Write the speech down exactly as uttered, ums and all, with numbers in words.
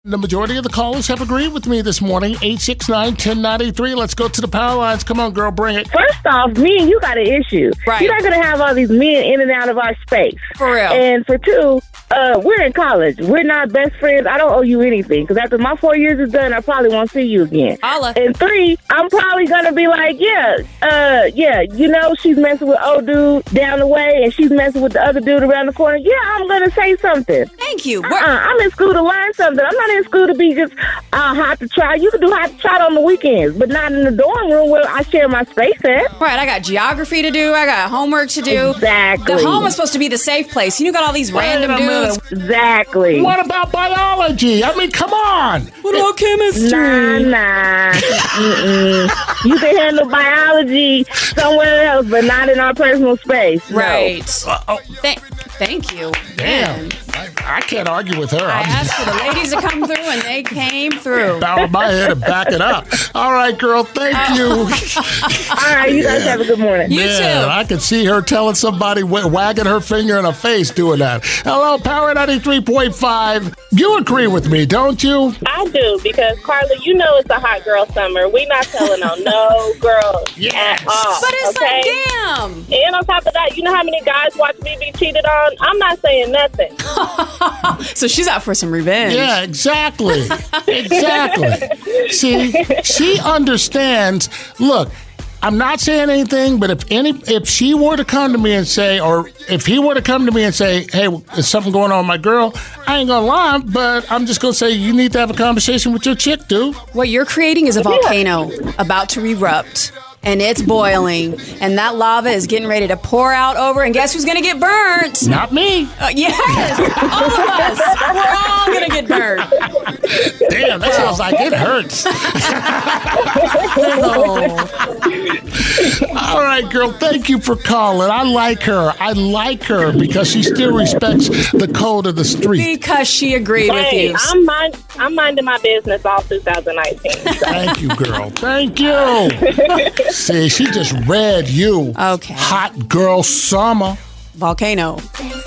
The majority of the callers have agreed with me this morning. eight six nine, one oh nine three. Let's go to the power lines. Come on, girl, bring it. First off, me and you got an issue. Right. You're not going to have all these men in and out of our space. For real. And for two, uh, we're in college. We're not best friends. I don't owe you anything. Because after my four years is done, I probably won't see you again. Holla. And three, I'm probably going to be like, yeah, uh, yeah, you know, she's messing with old dude down the way and she's messing with the other dude around the corner. Yeah, I'm going to say something. Thank you. Uh-uh, I'm in school to learn something. I'm not in school to be just uh, hot to try. You can do hot to try on the weekends, but not in the dorm room where I share my space at. Right, I got geography to do. I got homework to do. Exactly. The home is supposed to be the safe place. You got all these random dudes. Exactly. What about biology? I mean, come on. What about chemistry? Nah, nah. Mm-mm. You can handle biology somewhere else, but not in our personal space. No. Right. Uh-oh. Th- thank you. Damn. Man. I, I can't argue with her. I I'm asked for the ladies to come through, and they came through. bow my head and back it up. All right, girl. Thank you. All right, you guys have a good morning. You Man, too. I could see her telling somebody, w- wagging her finger in her face doing that. Hello, Power ninety-three point five. You agree with me, don't you? I do, because, Carla, you know it's a hot girl summer. We not telling on no girls Yes. at all. But it's okay? like, damn. And on top of that, you know how many guys watch me be cheated on? I'm not saying nothing. So she's out for some revenge. Yeah, exactly. Exactly. See, she understands. Look, I'm not saying anything, but if any, if she were to come to me and say, or if he were to come to me and say, hey, is something going on with my girl? I ain't gonna lie, but I'm just gonna say you need to have a conversation with your chick, dude. What you're creating is a volcano about to erupt. And it's boiling, and that lava is getting ready to pour out over, and guess who's going to get burnt? Not me. Uh, yes, all of us. We're all going to get burnt. Damn, that sounds like it hurts. All right, girl, thank you for calling. I like her. I like her because she still respects the code of the street. Because she agreed with Hey, you. I'm, mind, I'm minding my business all two thousand nineteen. Thank you, girl. Thank you. See, she just read you. Okay. Hot girl summer. Volcano. Dance